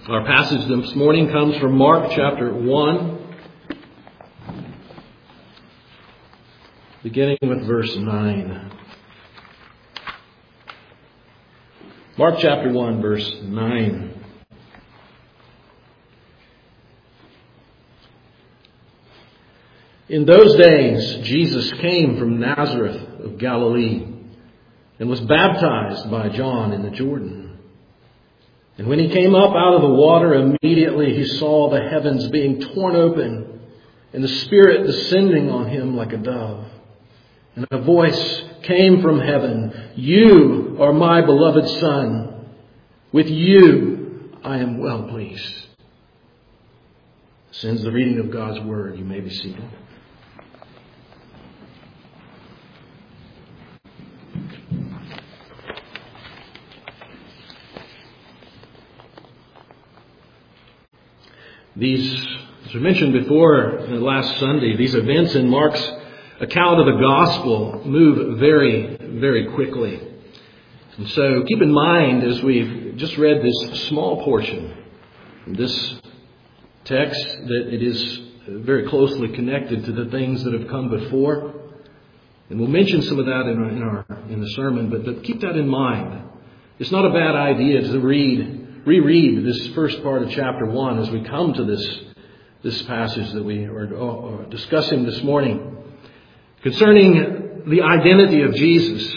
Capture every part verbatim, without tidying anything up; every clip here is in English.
Our passage this morning comes from Mark chapter one, beginning with verse nine. Mark chapter one, verse nine. In those days, Jesus came from Nazareth of Galilee and was baptized by John in the Jordan. And when he came up out of the water, immediately he saw the heavens being torn open and the Spirit descending on him like a dove. And a voice came from heaven, "You are my beloved Son. With you I am well pleased." This ends the reading of God's Word. You may be seated. These, as we mentioned before last Sunday, these events in Mark's account of the gospel move very, very quickly. And so keep in mind, as we've just read this small portion from this text, that it is very closely connected to the things that have come before. And we'll mention some of that in our, in our in the sermon, but, but keep that in mind. It's not a bad idea to read Reread this first part of chapter one as we come to this, this passage that we are discussing this morning concerning the identity of Jesus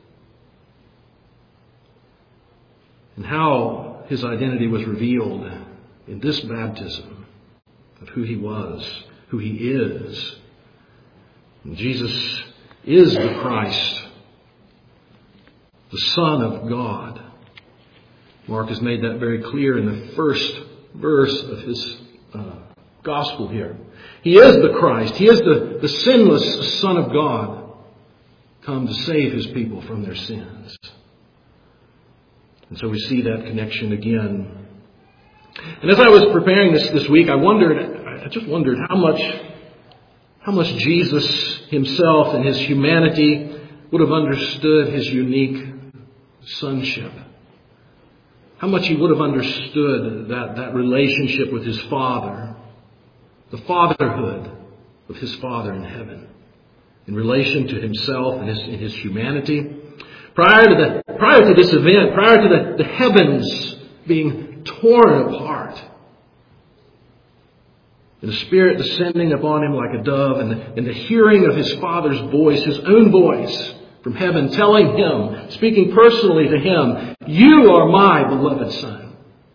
and how his identity was revealed in this baptism of who he was, who he is. And Jesus is the Christ, the Son of God. Mark has made that very clear in the first verse of his uh, gospel here. He is the Christ. He is the, the sinless Son of God, come to save his people from their sins. And so we see that connection again. And as I was preparing this this week, I wondered, I just wondered how much, how much Jesus himself and his humanity would have understood his unique sonship. How much he would have understood that, that relationship with his Father, the fatherhood of his Father in heaven, in relation to himself and his, and his humanity. Prior to the prior to this event, prior to the, the heavens being torn apart, and the Spirit descending upon him like a dove, and the, and the hearing of his Father's voice, his own voice, from heaven, telling him, speaking personally to him, "You are my beloved Son.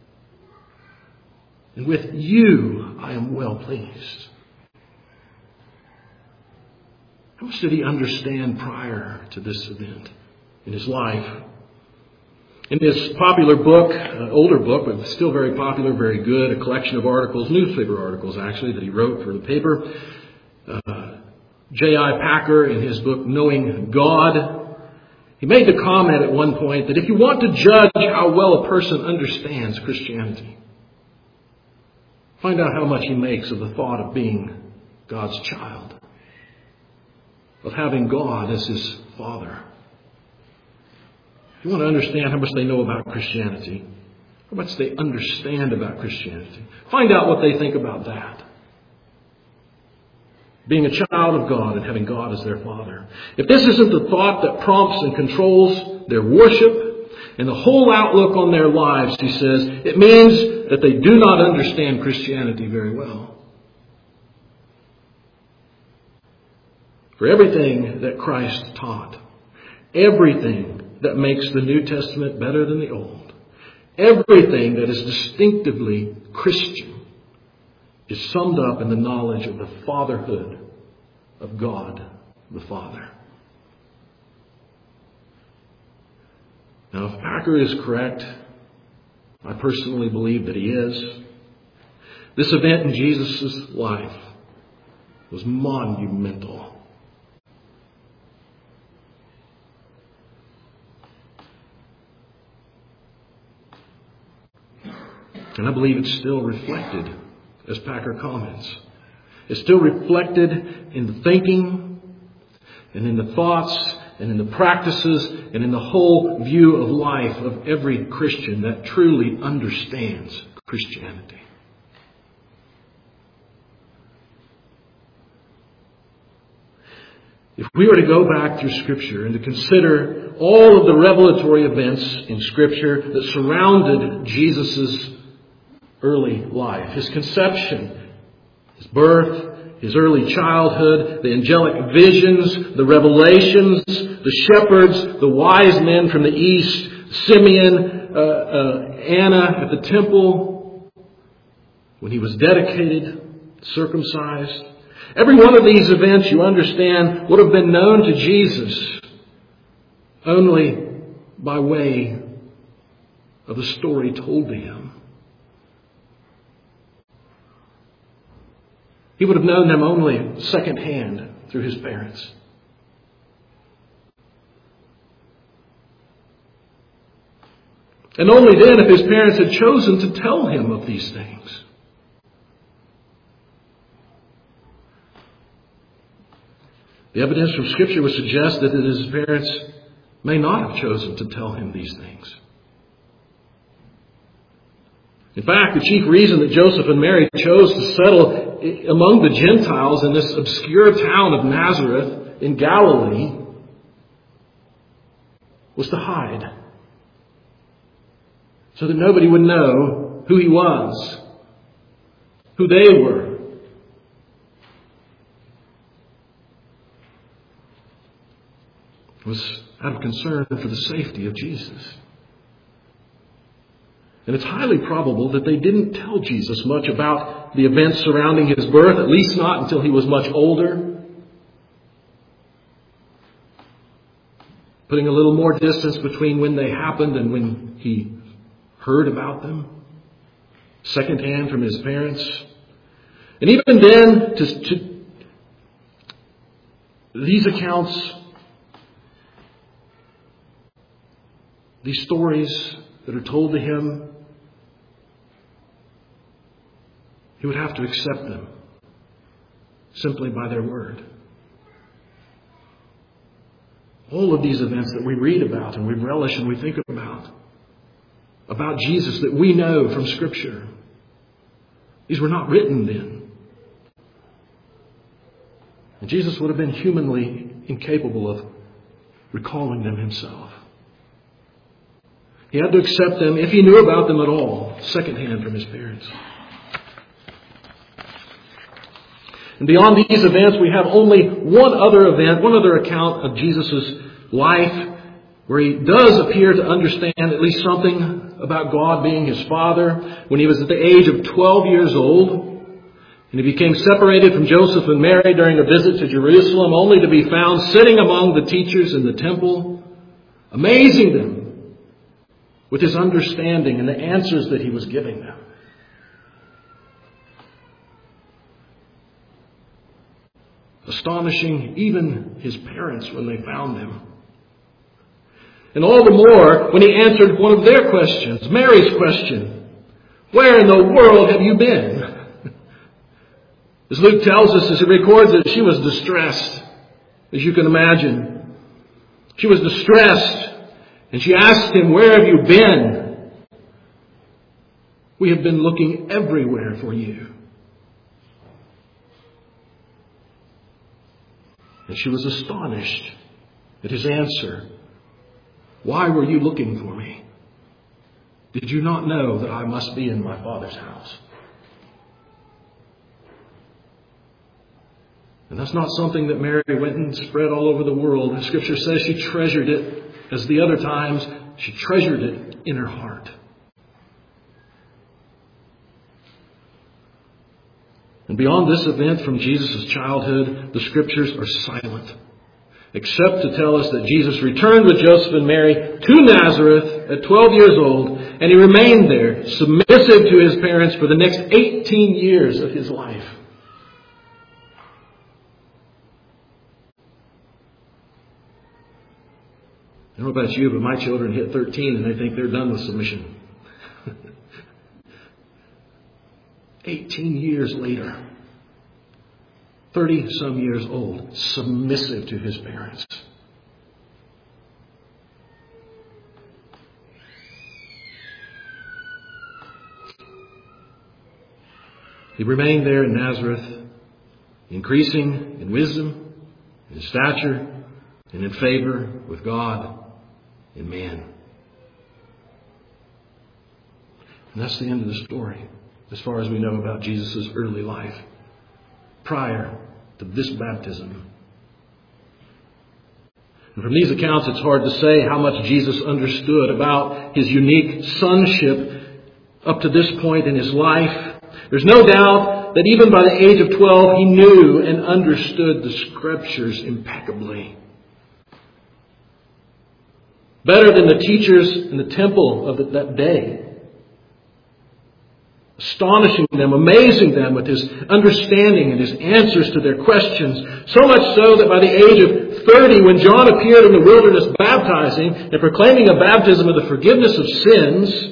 And with you I am well pleased." How much did he understand prior to this event in his life? In this popular book, uh, older book, but still very popular, very good, a collection of articles, newspaper articles actually, that he wrote for the paper, uh, J I Packer, in his book, Knowing God, he made the comment at one point that if you want to judge how well a person understands Christianity, find out how much he makes of the thought of being God's child, of having God as his Father. If you want to understand how much they know about Christianity, how much they understand about Christianity, find out what they think about that. Being a child of God and having God as their Father. If this isn't the thought that prompts and controls their worship and the whole outlook on their lives, he says, it means that they do not understand Christianity very well. For everything that Christ taught, everything that makes the New Testament better than the Old, everything that is distinctively Christian, is summed up in the knowledge of the fatherhood of God the Father. Now, if Packer is correct, I personally believe that he is, this event in Jesus' life was monumental. And I believe it's still reflected, as Packer comments. It's still reflected in the thinking and in the thoughts and in the practices and in the whole view of life of every Christian that truly understands Christianity. If we were to go back through Scripture and to consider all of the revelatory events in Scripture that surrounded Jesus' early life, his conception, his birth, his early childhood, the angelic visions, the revelations, the shepherds, the wise men from the east, Simeon, uh, uh, Anna at the temple, when he was dedicated, circumcised. Every one of these events, you understand, would have been known to Jesus only by way of the story told to him. He would have known them only secondhand through his parents. And only then if his parents had chosen to tell him of these things. The evidence from Scripture would suggest that his parents may not have chosen to tell him these things. In fact, the chief reason that Joseph and Mary chose to settle among the Gentiles in this obscure town of Nazareth in Galilee was to hide, so that nobody would know who he was, who they were. It was out of concern for the safety of Jesus. And it's highly probable that they didn't tell Jesus much about the events surrounding his birth, at least not until he was much older. Putting a little more distance between when they happened and when he heard about them, secondhand from his parents. And even then, to, to these accounts, these stories that are told to him, he would have to accept them simply by their word. All of these events that we read about and we relish and we think about, about Jesus that we know from Scripture, these were not written then. And Jesus would have been humanly incapable of recalling them himself. He had to accept them, if he knew about them at all, secondhand from his parents. And beyond these events, we have only one other event, one other account of Jesus' life where he does appear to understand at least something about God being his Father. When he was at the age of twelve years old, and he became separated from Joseph and Mary during a visit to Jerusalem, only to be found sitting among the teachers in the temple, amazing them with his understanding and the answers that he was giving them. Astonishing even his parents when they found him. And all the more when he answered one of their questions, Mary's question, "Where in the world have you been?" As Luke tells us, as he records it, she was distressed, as you can imagine. She was distressed, and she asked him, "Where have you been?" "We have been looking everywhere for you." And she was astonished at his answer. "Why were you looking for me? Did you not know that I must be in my Father's house?" And that's not something that Mary went and spread all over the world. Scripture says she treasured it, as the other times, she treasured it in her heart. And beyond this event from Jesus' childhood, the Scriptures are silent, except to tell us that Jesus returned with Joseph and Mary to Nazareth at twelve years old, and he remained there, submissive to his parents for the next eighteen years of his life. I don't know about you, but my children hit thirteen and they think they're done with submission. eighteen years later, thirty some years old, submissive to his parents. He remained there in Nazareth, increasing in wisdom, in stature, and in favor with God and man. And that's the end of the story, as far as we know about Jesus' early life, prior to this baptism. And from these accounts, it's hard to say how much Jesus understood about his unique sonship up to this point in his life. There's no doubt that even by the age of twelve, he knew and understood the Scriptures impeccably. Better than the teachers in the temple of that day. Astonishing them, amazing them with his understanding and his answers to their questions. So much so that by the age of thirty, when John appeared in the wilderness baptizing and proclaiming a baptism of the forgiveness of sins,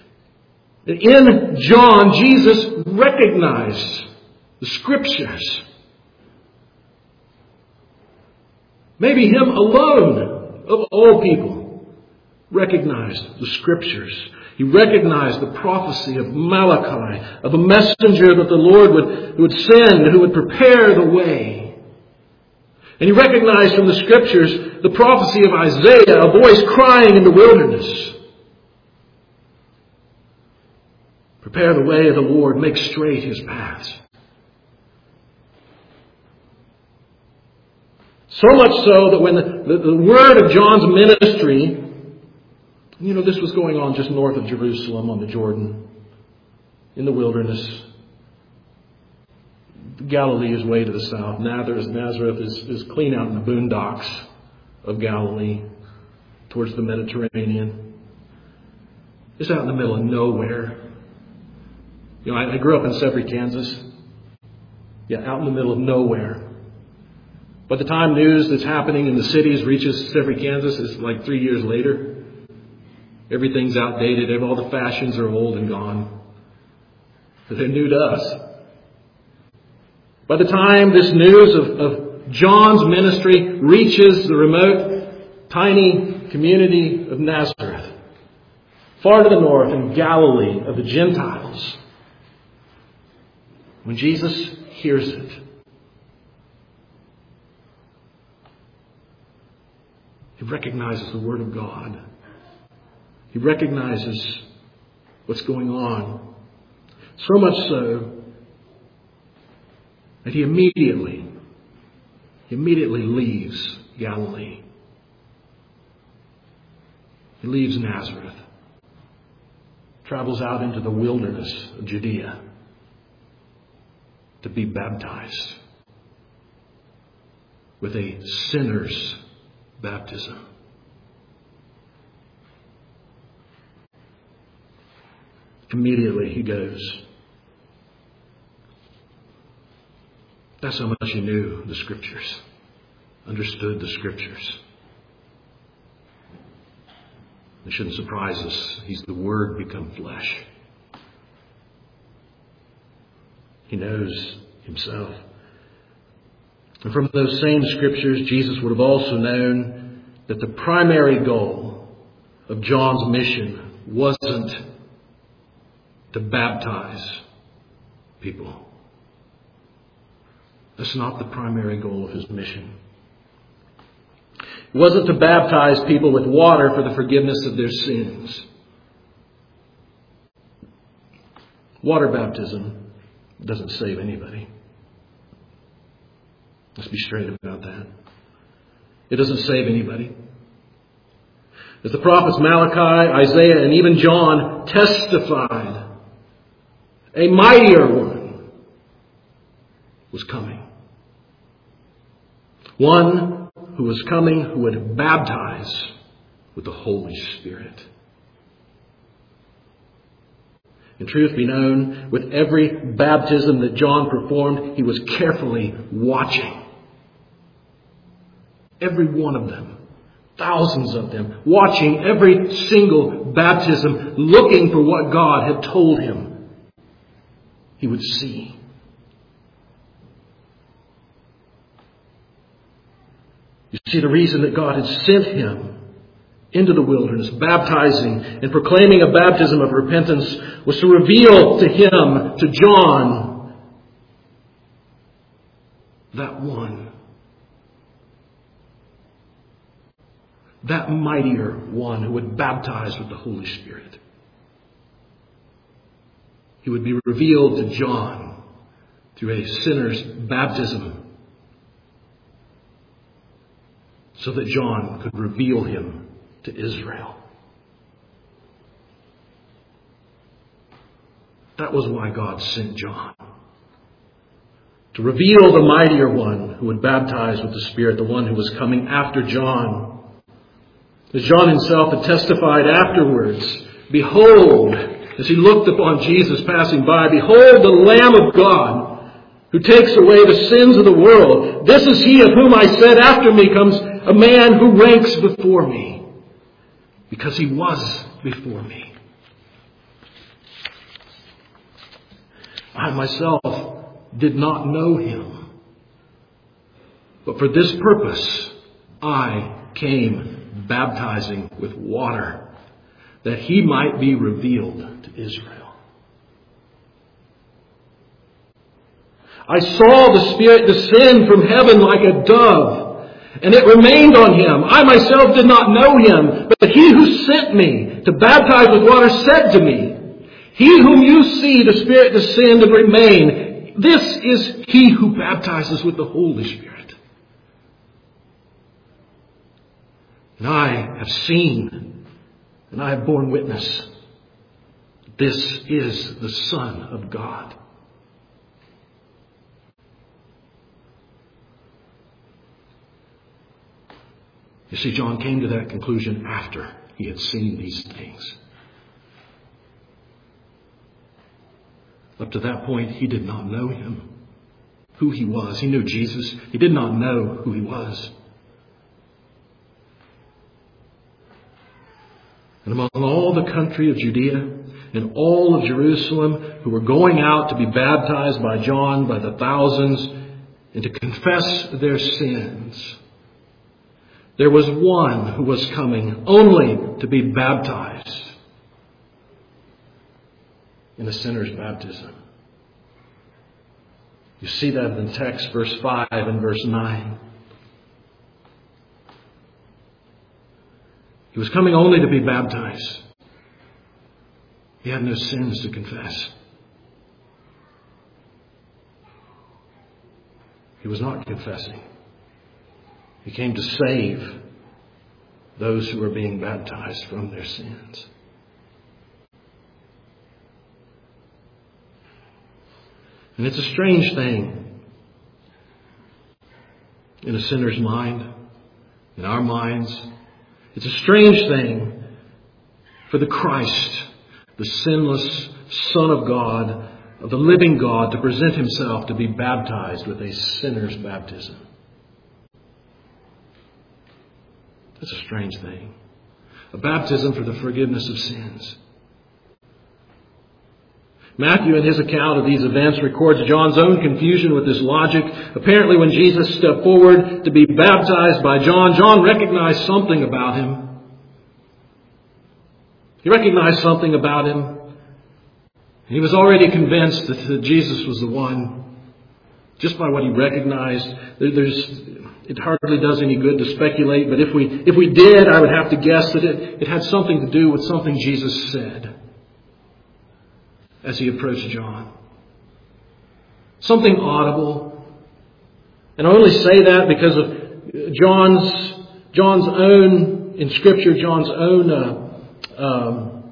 in John, Jesus recognized the Scriptures. Maybe him alone of all people recognized the Scriptures. He recognized the prophecy of Malachi, of a messenger that the Lord would, who would send, who would prepare the way. And he recognized from the Scriptures the prophecy of Isaiah, a voice crying in the wilderness. Prepare the way of the Lord, make straight his paths. So much so that when the, the, the word of John's ministry, you know, this was going on just north of Jerusalem on the Jordan, in the wilderness. Galilee is way to the south. Nazareth, Nazareth is, is clean out in the boondocks of Galilee, towards the Mediterranean. It's out in the middle of nowhere. You know, I, I grew up in Severy, Kansas. Yeah, out in the middle of nowhere. By the time news that's happening in the cities reaches Severy, Kansas, it's like three years later. Everything's outdated. All the fashions are old and gone. But they're new to us. By the time this news of, of John's ministry reaches the remote, tiny community of Nazareth, far to the north in Galilee of the Gentiles, when Jesus hears it, he recognizes the Word of God. He recognizes what's going on. So much so that he immediately, he immediately leaves Galilee. He leaves Nazareth, travels out into the wilderness of Judea to be baptized with a sinner's baptism. Immediately he goes. That's how much he knew the Scriptures, understood the Scriptures. It shouldn't surprise us. He's the Word become flesh. He knows himself. And from those same Scriptures, Jesus would have also known that the primary goal of John's mission wasn't to baptize people. That's not the primary goal of his mission. It wasn't to baptize people with water for the forgiveness of their sins. Water baptism doesn't save anybody. Let's be straight about that. It doesn't save anybody. As the prophets Malachi, Isaiah, and even John testified, a mightier one was coming. One who was coming who would baptize with the Holy Spirit. And truth be known, with every baptism that John performed, he was carefully watching. Every one of them. Thousands of them. Watching every single baptism, looking for what God had told him he would see. You see, the reason that God had sent him into the wilderness, baptizing and proclaiming a baptism of repentance, was to reveal to him, to John, that one, that mightier one who would baptize with the Holy Spirit. He would be revealed to John through a sinner's baptism so that John could reveal him to Israel. That was why God sent John. To reveal the mightier one who would baptize with the Spirit, the one who was coming after John. As John himself had testified afterwards, behold, as he looked upon Jesus passing by, behold the Lamb of God who takes away the sins of the world. This is he of whom I said, after me comes a man who ranks before me, because he was before me. I myself did not know him, but for this purpose I came baptizing with water, that he might be revealed to Israel. I saw the Spirit descend from heaven like a dove, and it remained on him. I myself did not know him, but he who sent me to baptize with water said to me, he whom you see the Spirit descend and remain, this is he who baptizes with the Holy Spirit. And I have seen, and I have borne witness, this is the Son of God. You see, John came to that conclusion after he had seen these things. Up to that point, he did not know him, who he was. He knew Jesus. He did not know who he was. And among all the country of Judea and all of Jerusalem who were going out to be baptized by John by the thousands and to confess their sins, there was one who was coming only to be baptized in a sinner's baptism. You see that in the text, verse five and verse nine. He was coming only to be baptized. He had no sins to confess. He was not confessing. He came to save those who were being baptized from their sins. And it's a strange thing in a sinner's mind, in our minds. It's a strange thing for the Christ, the sinless Son of God, of the living God, to present himself to be baptized with a sinner's baptism. That's a strange thing. A baptism for the forgiveness of sins. Matthew, in his account of these events, records John's own confusion with this logic. Apparently, when Jesus stepped forward to be baptized by John, John recognized something about him. He recognized something about him. He was already convinced that Jesus was the one, just by what he recognized. There's, it hardly does any good to speculate, but if we if we did, I would have to guess that it, it had something to do with something Jesus said as he approached John. Something audible. And I only say that because of John's John's own, in Scripture, John's own uh, um,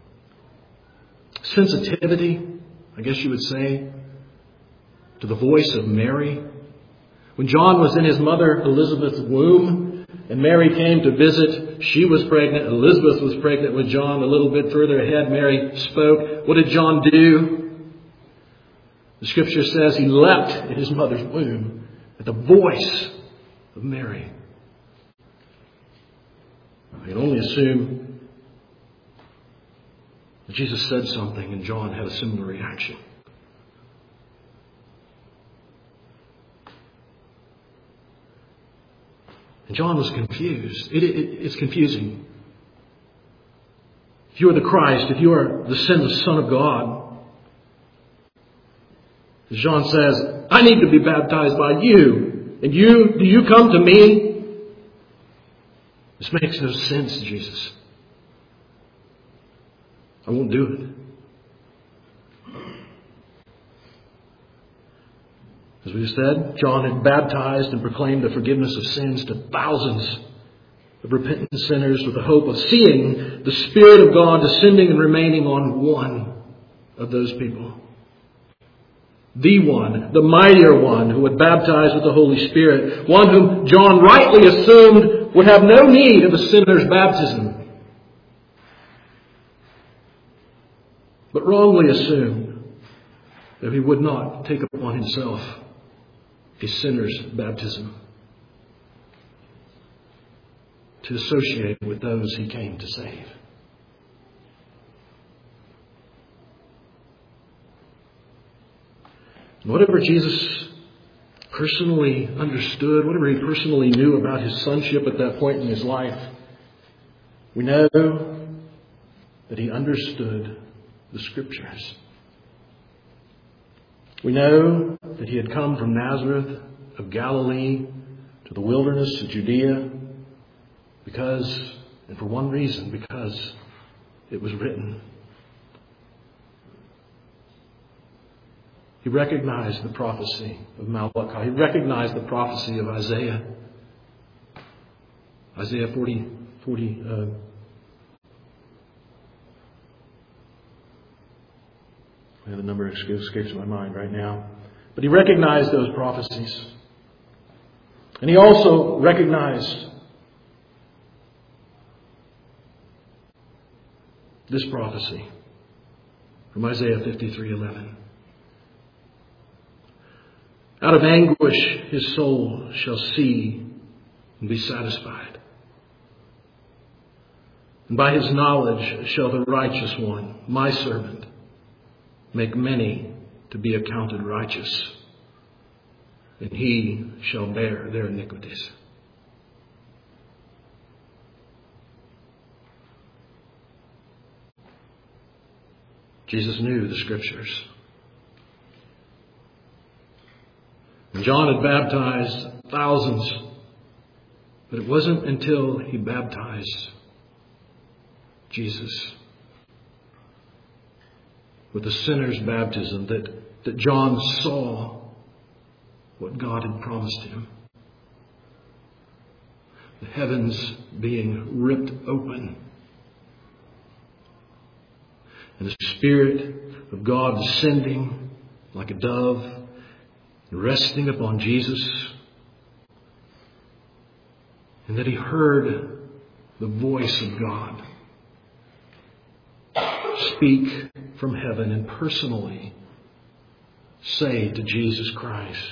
sensitivity, I guess you would say, to the voice of Mary. When John was in his mother Elizabeth's womb and Mary came to visit, she was pregnant. Elizabeth was pregnant with John. A little bit further ahead, Mary spoke. What did John do? The Scripture says he leapt in his mother's womb at the voice of Mary. I can only assume that Jesus said something and John had a similar reaction. And John was confused. It, it, it's confusing. If you are the Christ, if you are the sinless Son of God, John says, I need to be baptized by you. And you, do you come to me? This makes no sense, Jesus. I won't do it. As we said, John had baptized and proclaimed the forgiveness of sins to thousands of repentant sinners with the hope of seeing the Spirit of God descending and remaining on one of those people. The one, the mightier one who would baptize with the Holy Spirit. One whom John rightly assumed would have no need of a sinner's baptism. But wrongly assumed that he would not take upon himself a sinner's baptism to associate with those he came to save. And whatever Jesus personally understood, whatever he personally knew about his sonship at that point in his life, we know that he understood the Scriptures. We know that he had come from Nazareth of Galilee to the wilderness of Judea because, and for one reason, because it was written. He recognized the prophecy of Malachi. He recognized the prophecy of Isaiah. Isaiah forty, forty, uh, the number escapes my mind right now. But he recognized those prophecies. And he also recognized this prophecy from Isaiah fifty-three eleven. Out of anguish his soul shall see and be satisfied. And by his knowledge shall the righteous one, my servant, make many to be accounted righteous, and he shall bear their iniquities. Jesus knew the Scriptures. And John had baptized thousands, but it wasn't until he baptized Jesus with the sinner's baptism that, that John saw what God had promised him. The heavens being ripped open and the Spirit of God descending like a dove, resting upon Jesus, and that he heard the voice of God speak from heaven and personally say to Jesus Christ,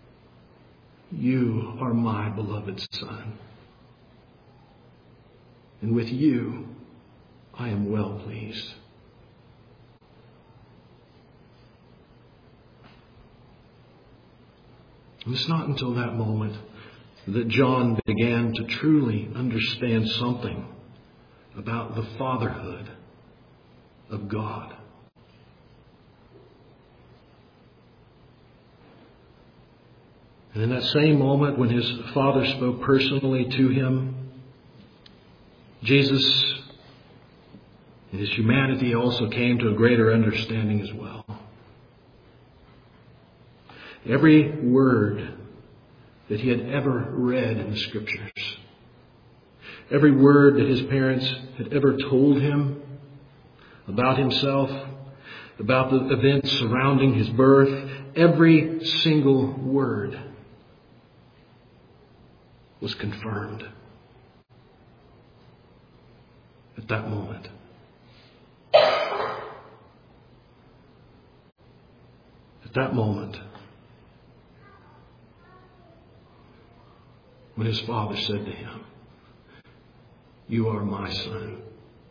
you are my beloved Son, and with you I am well pleased. And it's not until that moment that John began to truly understand something about the fatherhood of God. And in that same moment when his Father spoke personally to him, Jesus in his humanity also came to a greater understanding as well. Every word that he had ever read in the Scriptures, every word that his parents had ever told him about himself, about the events surrounding his birth, every single word was confirmed at that moment. At that moment, when his Father said to him, you are my Son,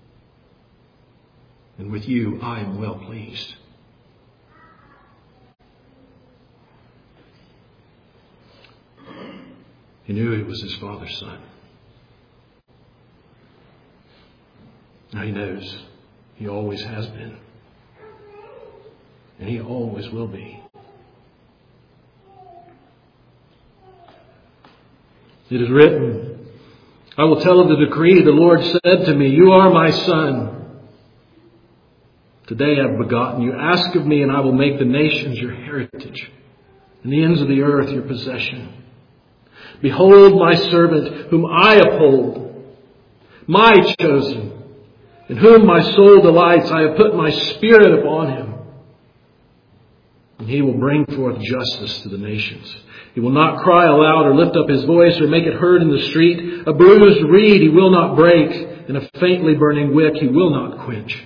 and with you I am well pleased. He knew he was his Father's Son. Now he knows he always has been, and he always will be It is written, I will tell of the decree. The Lord said to me, you are my son. Today I have begotten you. Ask of me, and I will make the nations your heritage, and the ends of the earth your possession. Behold my servant, whom I uphold, my chosen, in whom my soul delights. I have put my spirit upon him, and he will bring forth justice to the nations. He will not cry aloud or lift up his voice or make it heard in the street. A bruised reed he will not break, and a faintly burning wick he will not quench.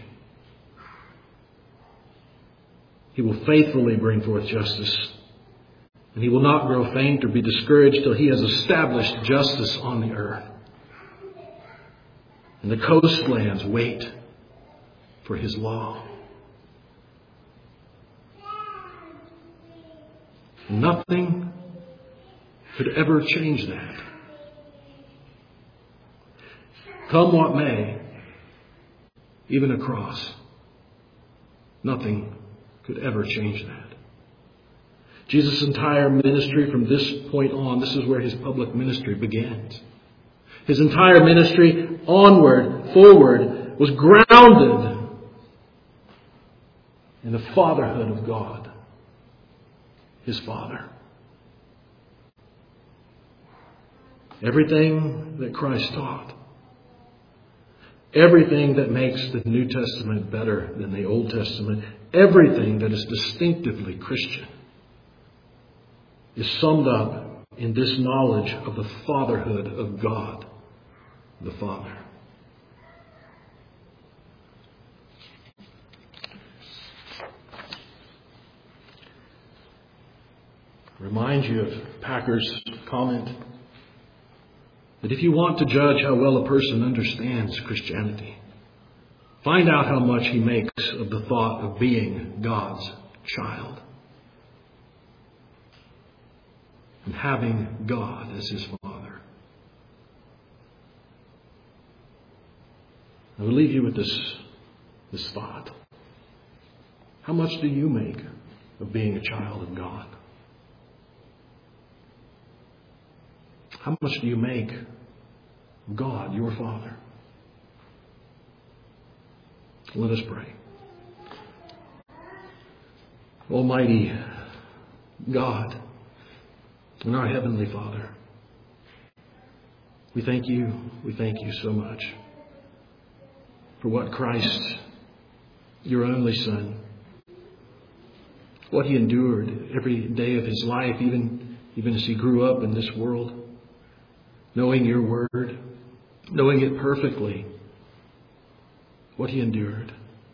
He will faithfully bring forth justice, and he will not grow faint or be discouraged till he has established justice on the earth. And the coastlands wait for his law. Nothing could ever change that. Come what may, even a cross, nothing could ever change that. Jesus' entire ministry from this point on, this is where his public ministry begins. His entire ministry onward, forward, was grounded in the fatherhood of God, his Father. Everything that Christ taught, everything that makes the New Testament better than the Old Testament, everything that is distinctively Christian is summed up in this knowledge of the fatherhood of God, the Father. Remind you of Packer's comment that if you want to judge how well a person understands Christianity, find out how much he makes of the thought of being God's child and having God as his Father. I will leave you with this, this thought. How much do you make of being a child of God? How much do you make of God, your Father? Let us pray. Almighty God and our Heavenly Father, we thank you, we thank you so much for what Christ, your only Son, what he endured every day of his life, even, even as he grew up in this world, knowing your word, knowing it perfectly, what he endured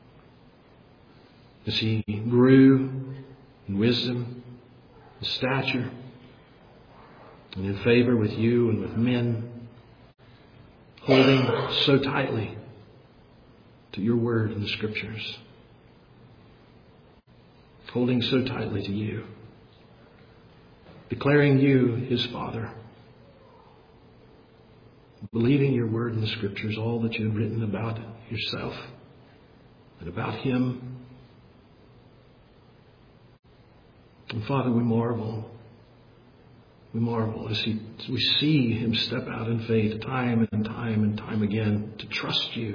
as he grew in wisdom, in stature, and in favor with you and with men, holding so tightly to your word in the Scriptures, holding so tightly to you, declaring you his Father, believing your word in the Scriptures, all that you've written about yourself and about him. And Father, we marvel. We marvel as, he, as we see him step out in faith time and time and time again to trust you.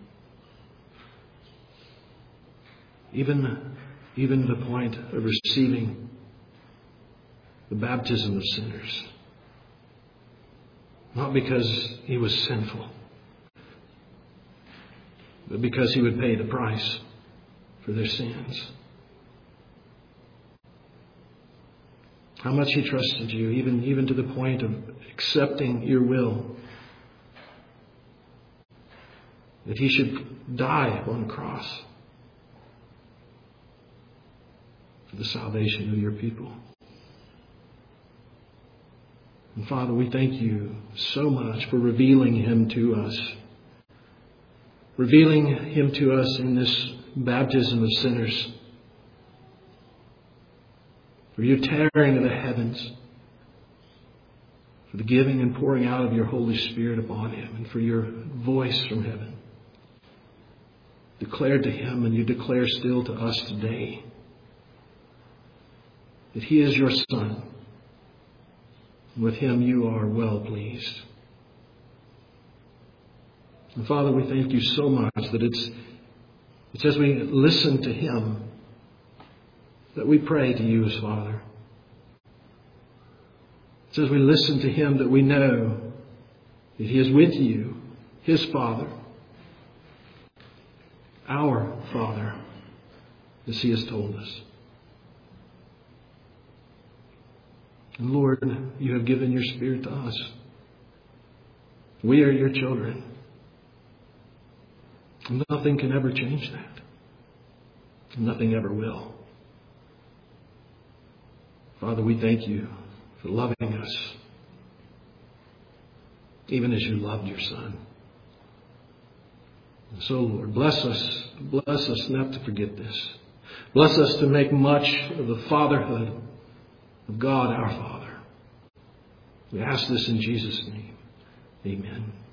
Even, even to the point of receiving the baptism of sinners. Not because he was sinful, but because he would pay the price for their sins. How much he trusted you, even, even to the point of accepting your will, that he should die on the cross for the salvation of your people. And Father, we thank you so much for revealing him to us. Revealing him to us in this baptism of sinners. For your tearing of the heavens. For the giving and pouring out of your Holy Spirit upon him. And for your voice from heaven. Declared to him, and you declare still to us today, that he is your Son. With him you are well pleased. And Father, we thank you so much that it's, it's as we listen to him that we pray to you as Father. It's as we listen to him that we know that he is with you, his Father, our Father, as he has told us. And Lord, you have given your Spirit to us. We are your children. Nothing can ever change that. Nothing ever will. Father, we thank you for loving us, even as you loved your Son. And so, Lord, bless us. Bless us not to forget this. Bless us to make much of the fatherhood of God our Father. We ask this in Jesus' name. Amen.